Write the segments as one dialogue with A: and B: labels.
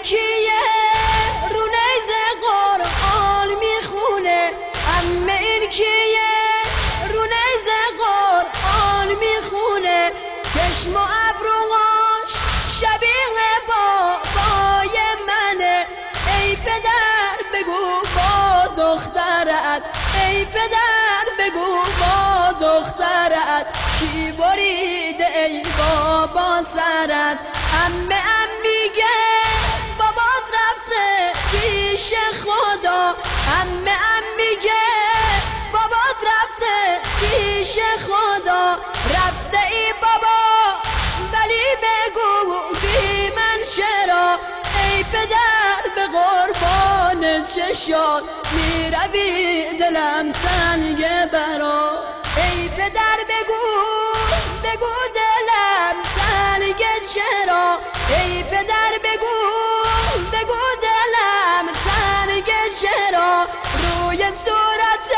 A: کیه رو نیزه قرآن میخونه؟ عمه این کیه رو نیزه قرآن میخونه؟ چشم و ابروهاش شبیه بابای منه. ای پدر بگو با دخترت، ای پدر بگو با دخترت کی بریده ای بابا سرت؟ عمه میگه بابات رفته پیش خدا. عمه میگه بابات رفته پیش خدا. رفته ای بابا ولی بگو بی من چرا؟ ای پدر به قربان چشات میروی دلم تنگه برا. ای پدر بگو بگو دلم تنگه چرا؟ ای پدر بگو بگو دلم تنگه چرا؟ روی صورت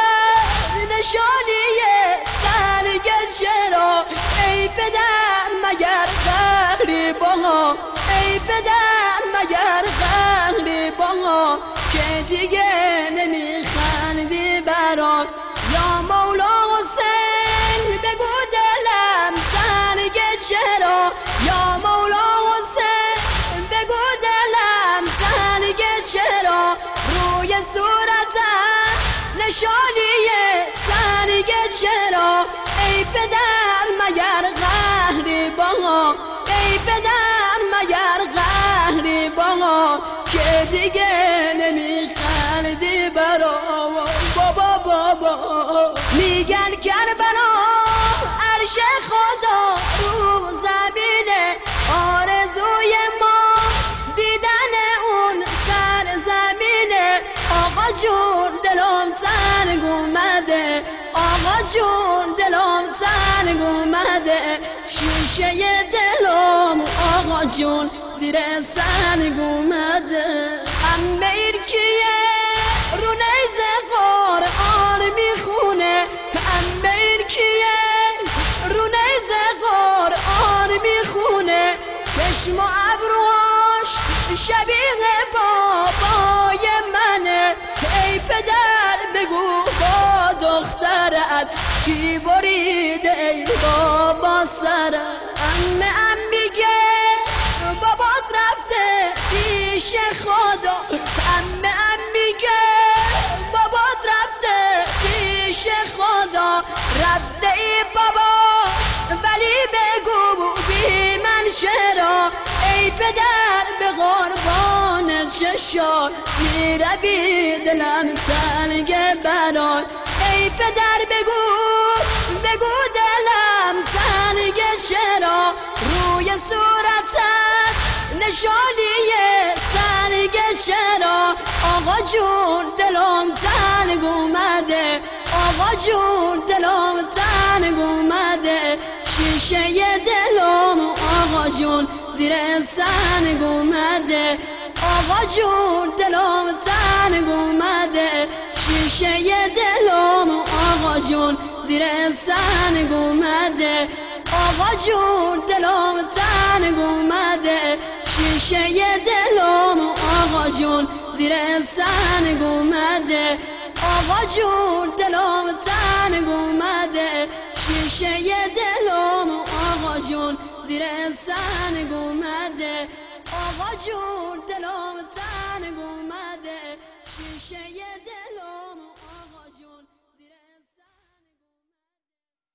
A: نشانیه تنگه چرا؟ ای پدر مگر قهری با؟ ای پدر مگر قهری با که دیگه نمیخندی برام؟ یا مولا حسین بگو دلم تنگه چرا؟ یا مولا حسین بگو دلم تنگه چرا؟ روی صورتم نشانیه تنگه چرا؟ ای پدر مگر قهری با؟ ای پدر مگر قهری با که دیگه نمیخندی برام؟ بابا بابا میگن کربلا عرش خدا رو زمینه. آرزوی ما دیدن اون سر زمینه. آقا جون دلم تنگ اومده، آقا جون دلم تنگ اومده. شیشه دلم آقا جون زیر سنگ اومده. عمه این کیه رو نیزه قرآن میخونه؟ عمه این کیه رو نیزه قرآن میخونه؟ چشم و ابروهاش شبیه بابای منه. ای پدر بگو با دخترت کی بریده ای بابا سرت؟ عمه میگه بابات رفته پیش خدا. عمه میگه بابات رفته پیش خدا. رفته ای بابا ولی بگو بی من چرا؟ ای پدر به قربان چشات میروی دلم تنگه برات. ای پدر بگو بگو دلم تنگه چرا؟ روی صورتت نشانیه تنگه چرا؟ آقا جون دلم تنگ اومده، آقا جون دلم تنگ اومده. شیشه دلم آقا جون زیر سنگ اومده. آقا جون دلم تنگ اومده. شیشه دلم آقا جون زیر سنگ اومده. آقا جون دلم تنگ اومده. شیشه دلم آقا جون زیر سنگ اومده. آقا جون دلم تنگ اومده. شیشه دلم آقا جون زیر سنگ اومده. آقا جون دلم تنگ اومده. شیشه دلم